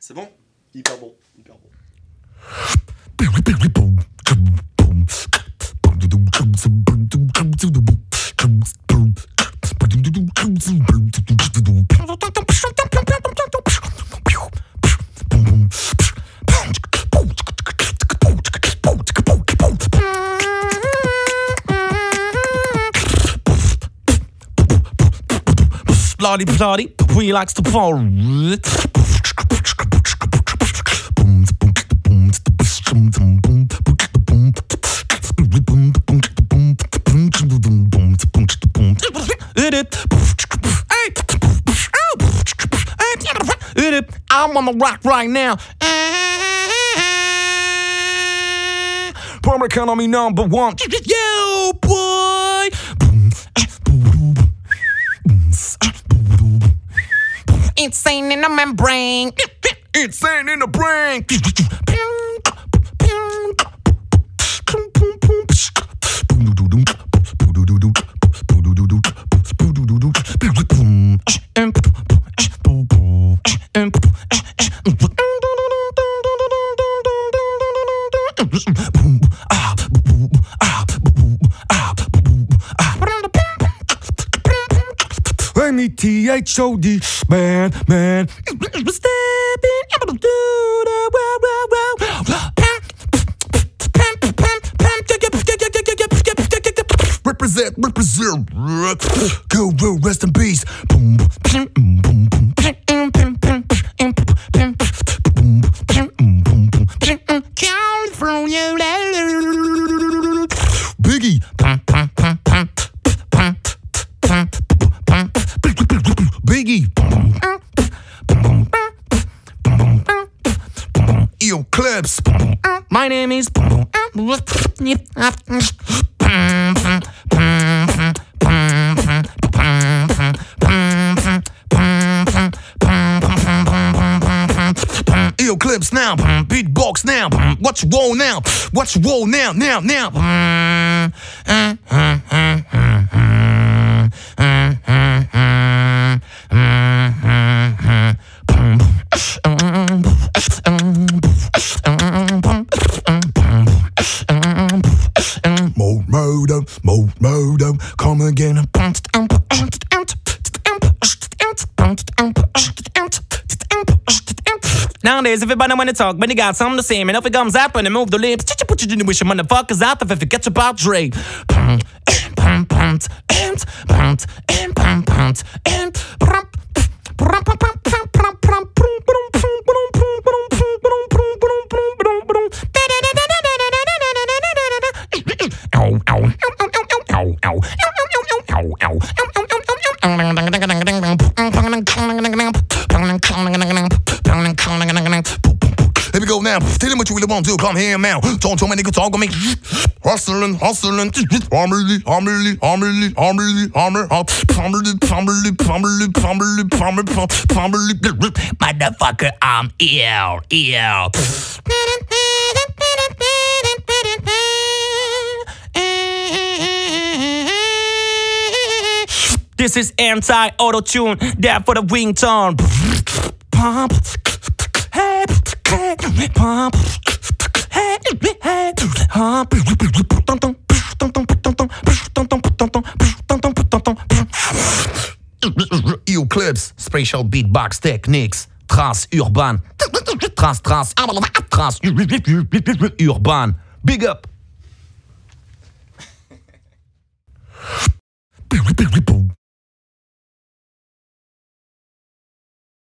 C'est bon? Hyper bon, hyper bon. Bloody, bloody, he likes to fall. I'm on the rock right now. Public Enemy #1. Yo, boy. Insane in the membrane. Insane in the brain. M-E-T-H-O-D, man. Stepping into the Represent. Go, rest in peace. California. Biggie. Biggie. Yo, Clips. My name is. Yo, Clips now. Beatbox now. What's your roll now? What's your roll now? Mode, come again. Nowadays, everybody wanna talk, but they got something to say. And if it comes up and they move the lips, put your generation motherfuckers out if it forgets about Drake. Here we go now. Tell them what you really want to. Come here now. Don't tell me nigga talk on me. Hustling. Motherfucker, I'm ill. This is anti-auto-tune, there for the ringtone. Pump, hey, pump, hey, Yo, Clips, special beatbox techniques, trans urban, trans urban. Big up.